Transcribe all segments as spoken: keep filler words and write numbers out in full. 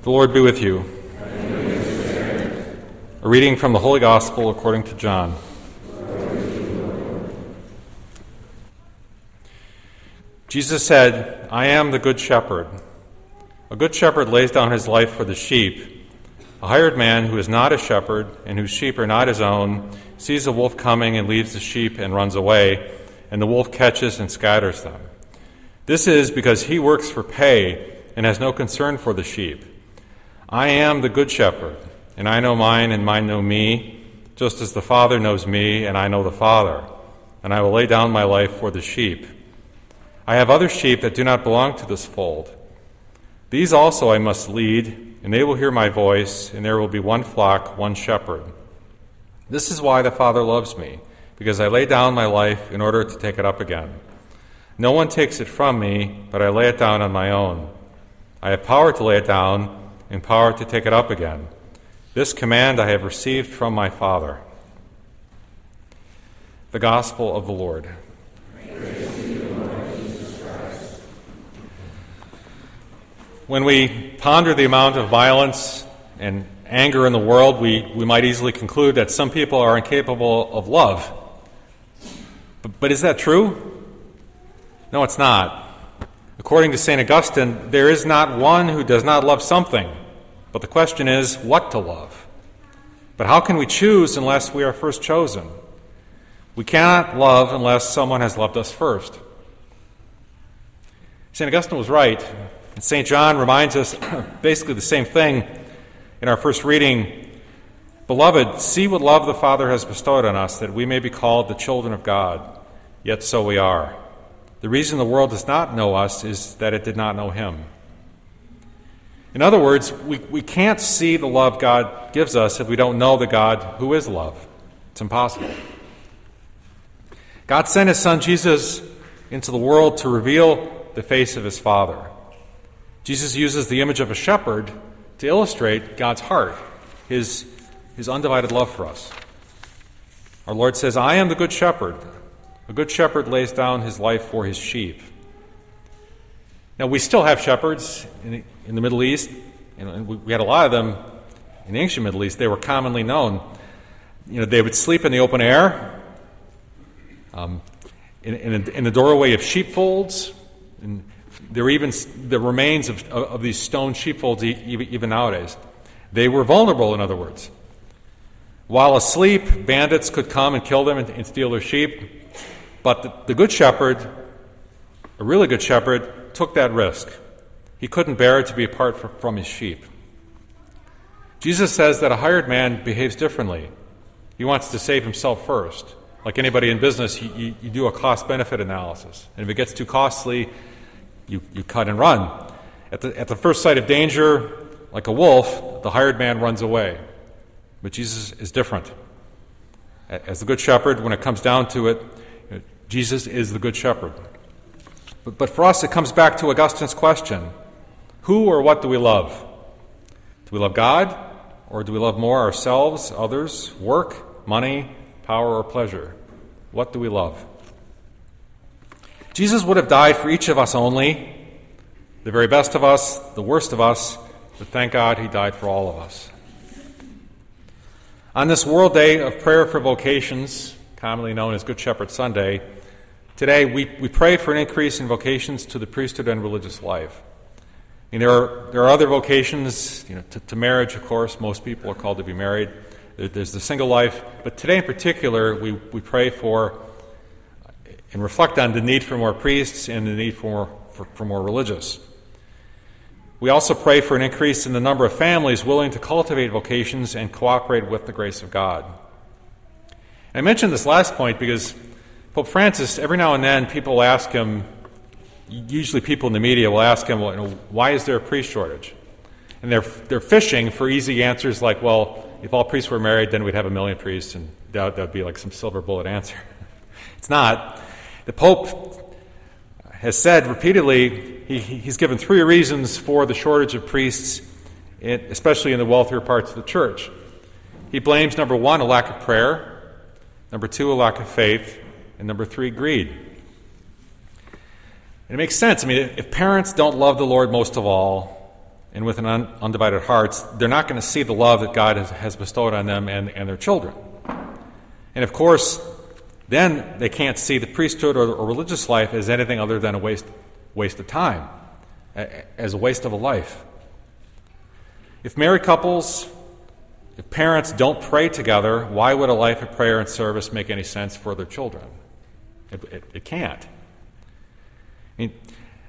The Lord be with you. A reading from the Holy Gospel according to John. Jesus said, "I am the good shepherd. A good shepherd lays down his life for the sheep. A hired man who is not a shepherd and whose sheep are not his own sees a wolf coming and leaves the sheep and runs away, and the wolf catches and scatters them. This is because he works for pay and has no concern for the sheep. I am the good shepherd, and I know mine and mine know me, just as the Father knows me and I know the Father, and I will lay down my life for the sheep. I have other sheep that do not belong to this fold. These also I must lead, and they will hear my voice, and there will be one flock, one shepherd. This is why the Father loves me, because I lay down my life in order to take it up again. No one takes it from me, but I lay it down on my own. I have power to lay it down and power to take it up again. This command I have received from my Father." The Gospel of the Lord. Praise to you, Lord Jesus Christ. When we ponder the amount of violence and anger in the world, we, we might easily conclude that some people are incapable of love. But, but is that true? No, it's not. According to Saint Augustine, there is not one who does not love something, but the question is what to love. But how can we choose unless we are first chosen? We cannot love unless someone has loved us first. Saint Augustine was right, and Saint John reminds us basically the same thing in our first reading. "Beloved, see what love the Father has bestowed on us, that we may be called the children of God. Yet so we are. The reason the world does not know us is that it did not know him." In other words, we, we can't see the love God gives us if we don't know the God who is love. It's impossible. God sent his Son Jesus into the world to reveal the face of his Father. Jesus uses the image of a shepherd to illustrate God's heart, his, his undivided love for us. Our Lord says, "I am the good shepherd. A good shepherd lays down his life for his sheep." Now, we still have shepherds in the, in the Middle East, and we, we had a lot of them in the ancient Middle East. They were commonly known. You know, they would sleep in the open air, um, in, in, in the doorway of sheepfolds. And there are even the remains of, of these stone sheepfolds even nowadays. They were vulnerable, in other words. While asleep, bandits could come and kill them and, and steal their sheep. But the, the good shepherd, a really good shepherd, took that risk. He couldn't bear to be apart from, from his sheep. Jesus says that a hired man behaves differently. He wants to save himself first. Like anybody in business, you, you, you do a cost-benefit analysis. And if it gets too costly, you, you cut and run. At the, at the first sight of danger, like a wolf, the hired man runs away. But Jesus is different. As the good shepherd, when it comes down to it, Jesus is the good shepherd. But, but for us, it comes back to Augustine's question. Who or what do we love? Do we love God? Or do we love more ourselves, others, work, money, power, or pleasure? What do we love? Jesus would have died for each of us only, the very best of us, the worst of us, but thank God he died for all of us. On this World Day of Prayer for Vocations, commonly known as Good Shepherd Sunday, today we, we pray for an increase in vocations to the priesthood and religious life. And there are there are other vocations, you know, to, to marriage, of course. Most people are called to be married. There, there's the single life. But today in particular, we, we pray for and reflect on the need for more priests and the need for more, for, for more religious. We also pray for an increase in the number of families willing to cultivate vocations and cooperate with the grace of God. I mentioned this last point because Pope Francis, every now and then, people ask him, usually people in the media will ask him, well, you know, why is there a priest shortage? And they're they're fishing for easy answers like, well, if all priests were married, then we'd have a million priests, and that would be like some silver bullet answer. It's not. The Pope has said repeatedly, he, he's given three reasons for the shortage of priests, especially in the wealthier parts of the church. He blames, number one, a lack of prayer, number two, a lack of faith, and number three, greed. And it makes sense. I mean, if parents don't love the Lord most of all, and with an un- undivided hearts, they're not going to see the love that God has, has bestowed on them and, and their children. And of course, then they can't see the priesthood or, or religious life as anything other than a waste, waste of time, as a waste of a life. If married couples, if parents don't pray together, why would a life of prayer and service make any sense for their children? It, it, it can't. I mean,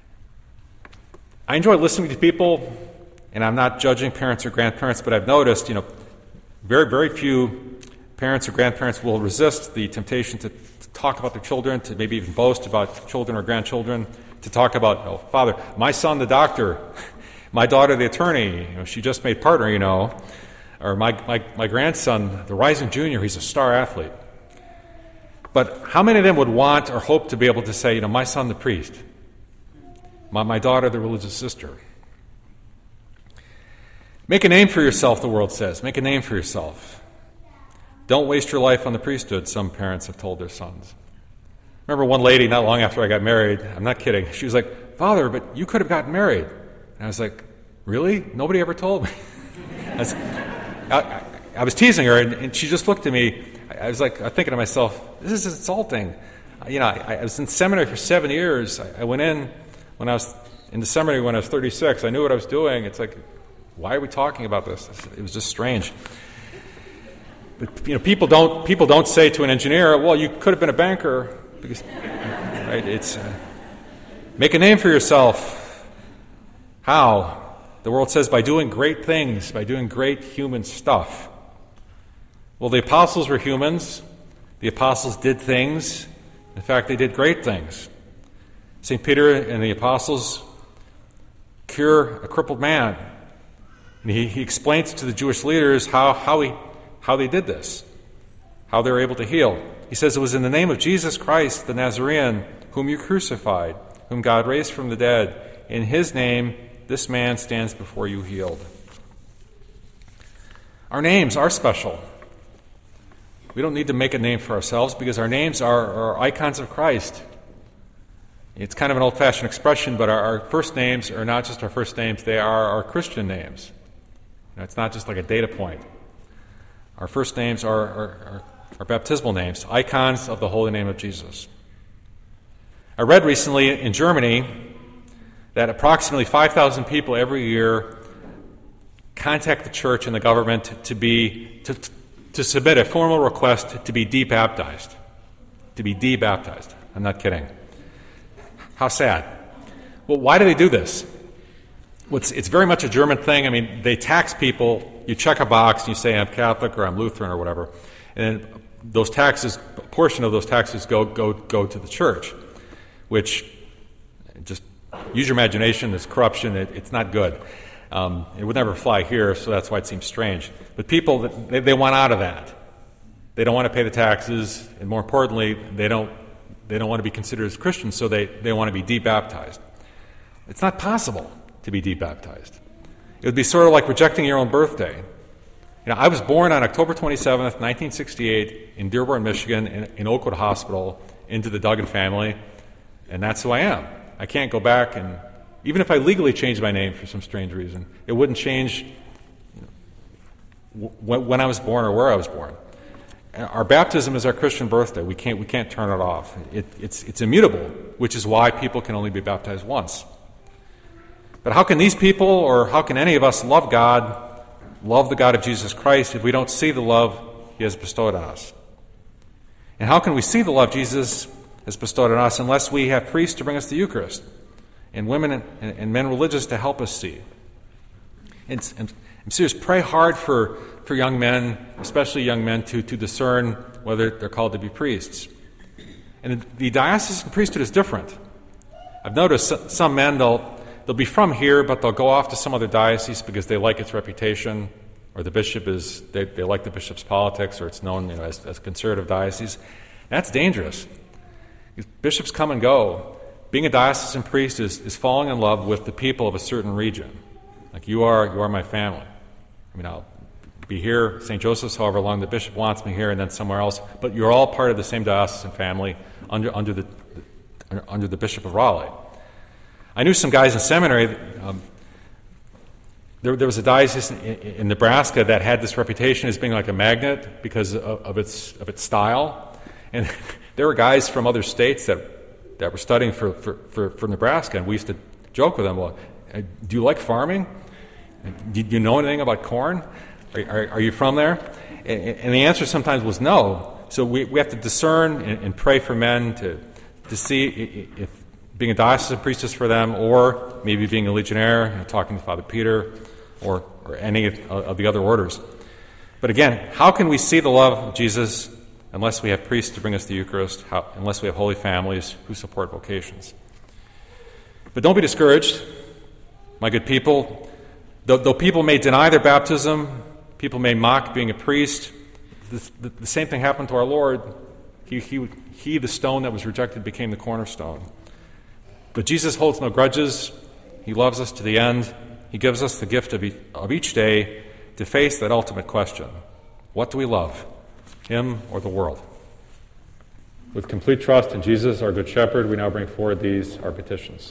I enjoy listening to people, and I'm not judging parents or grandparents, but I've noticed, you know, very, very few parents or grandparents will resist the temptation to, to talk about their children, to maybe even boast about children or grandchildren, to talk about, oh, Father, my son the doctor, my daughter the attorney, you know, she just made partner, you know, or my, my, my grandson, the rising junior, he's a star athlete. But how many of them would want or hope to be able to say, you know, my son the priest, my, my daughter the religious sister? Make a name for yourself, the world says. Make a name for yourself. Don't waste your life on the priesthood, some parents have told their sons. Remember one lady not long after I got married, I'm not kidding, she was like, Father, but you could have gotten married. And I was like, really? Nobody ever told me. I, was, I, I was teasing her, and, and she just looked at me. I, I was like, I'm thinking to myself, this is insulting. You know, I, I was in seminary for seven years. I, I went in when I was in the seminary when I was thirty-six. I knew what I was doing. It's like, why are we talking about this? It was just strange. But you know, people don't people don't say to an engineer, "Well, you could have been a banker," because right? It's uh, make a name for yourself. How? The world says by doing great things, by doing great human stuff. Well, the apostles were humans. The apostles did things. In fact, they did great things. Saint Peter and the apostles cure a crippled man. And he, he explains to the Jewish leaders how, how, he, how they did this, how they were able to heal. He says, it was in the name of Jesus Christ, the Nazarene, whom you crucified, whom God raised from the dead. In his name, this man stands before you healed. Our names are special. We don't need to make a name for ourselves because our names are, are icons of Christ. It's kind of an old-fashioned expression, but our, our first names are not just our first names, they are our Christian names. You know, it's not just like a data point. Our first names are our, our, our baptismal names, icons of the holy name of Jesus. I read recently in Germany that approximately five thousand people every year contact the church and the government to be to, to submit a formal request to be debaptized. To be debaptized. I'm not kidding. How sad. Well, why do they do this? Well, it's, it's very much a German thing. I mean, they tax people. You check a box and you say, I'm Catholic or I'm Lutheran or whatever. And then those taxes, a portion of those taxes go go go to the church, which just use your imagination. It's corruption. It, it's not good. Um, it would never fly here, so that's why it seems strange. But people, they, they want out of that. They don't want to pay the taxes, and more importantly, they don't they don't want to be considered as Christians, so they, they want to be debaptized. It's not possible to be debaptized. It would be sort of like rejecting your own birthday. You know, I was born on October twenty-seventh, nineteen sixty-eight, in Dearborn, Michigan, in, in Oakwood Hospital, into the Duggan family, and that's who I am. I can't go back, and even if I legally changed my name for some strange reason, it wouldn't change you know, w- when I was born or where I was born. Our baptism is our Christian birthday. We can't we can't turn it off. It, it's it's immutable, which is why people can only be baptized once. But how can these people, or how can any of us, love God, love the God of Jesus Christ, if we don't see the love He has bestowed on us? And how can we see the love Jesus has bestowed on us unless we have priests to bring us the Eucharist, and women and, and men religious to help us see? And, and I'm serious. Pray hard for, for young men, especially young men, to, to discern whether they're called to be priests. And the diocesan priesthood is different. I've noticed some men, they'll they'll be from here, but they'll go off to some other diocese because they like its reputation, or the bishop is they, they like the bishop's politics, or it's known you know, as, as conservative diocese. That's dangerous. Bishops come and go. Being a diocesan priest is, is falling in love with the people of a certain region. Like you are, you are my family. I mean, I'll be here, Saint Joseph's, however long the bishop wants me here, and then somewhere else. But you're all part of the same diocesan family under under the under the Bishop of Raleigh. I knew some guys in seminary. Um, there, there was a diocese in, in Nebraska that had this reputation as being like a magnet because of, of its of its style. And there were guys from other states that, that were studying for, for, for, for Nebraska, and we used to joke with them, well, do you like farming? Do you know anything about corn? Are, are, are you from there? And, and the answer sometimes was no. So we, we have to discern and, and pray for men to, to see if being a diocesan priestess for them, or maybe being a legionnaire and talking to Father Peter, or, or any of, of the other orders. But again, how can we see the love of Jesus unless we have priests to bring us the Eucharist, how, unless we have holy families who support vocations? But don't be discouraged, my good people. Though, though people may deny their baptism, people may mock being a priest, the, the, the same thing happened to our Lord. He, he, he, the stone that was rejected, became the cornerstone. But Jesus holds no grudges. He loves us to the end. He gives us the gift of, e- of each day to face that ultimate question. What do we love, him or the world? With complete trust in Jesus, our Good Shepherd, we now bring forward these, our petitions.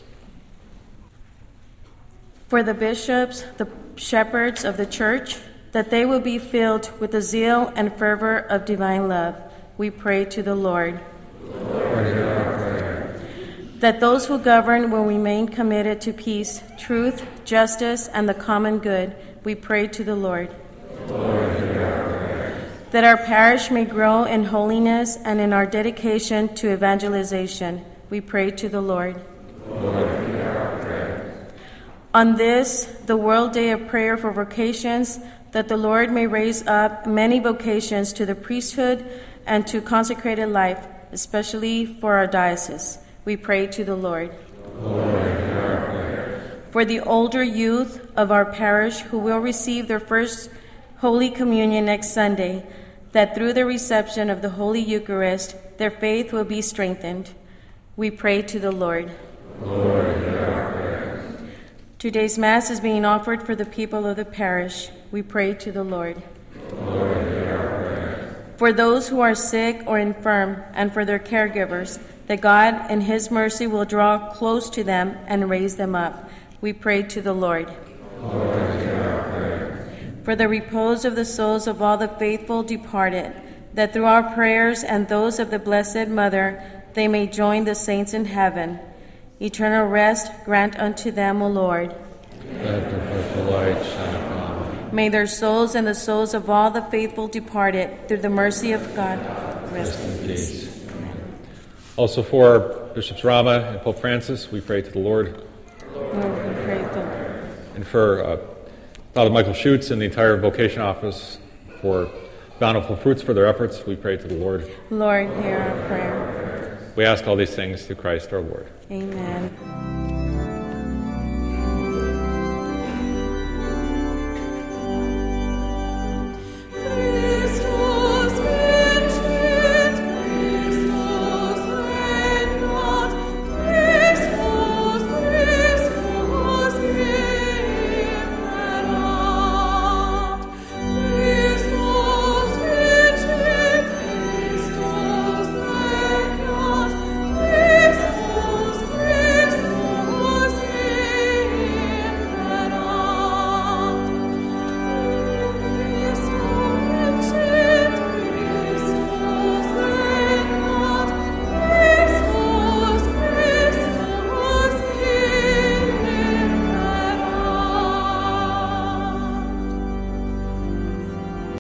For the bishops, the shepherds of the church, that they will be filled with the zeal and fervor of divine love, we pray to the Lord. Lord, hear our prayer. That those who govern will remain committed to peace, truth, justice, and the common good, we pray to the Lord. Lord, hear our prayer. That our parish may grow in holiness and in our dedication to evangelization, we pray to the Lord. Lord, hear our prayer. On this, the World Day of Prayer for Vocations, that the Lord may raise up many vocations to the priesthood and to consecrated life, especially for our diocese. We pray to the Lord. Lord, hear our prayer. For the older youth of our parish who will receive their first Holy Communion next Sunday, that through the reception of the Holy Eucharist, their faith will be strengthened. We pray to the Lord. Lord, hear our prayer. Today's Mass is being offered for the people of the parish. We pray to the Lord. Lord, hear our prayer. For those who are sick or infirm, and for their caregivers, that God in his mercy will draw close to them and raise them up. We pray to the Lord. Lord, hear our prayer. For the repose of the souls of all the faithful departed, that through our prayers and those of the Blessed Mother, they may join the saints in heaven. Eternal rest grant unto them, O Lord. Let the perfect light shine upon them. May their souls and the souls of all the faithful departed, through the mercy of God, rest in peace. Also for Bishops Rama and Pope Francis, we pray to the Lord. Lord, we pray to the Lord. And for uh, Father Michael Schutz and the entire vocation office, for bountiful fruits for their efforts, we pray to the Lord. Lord, hear our prayer. We ask all these things through Christ our Lord. Amen.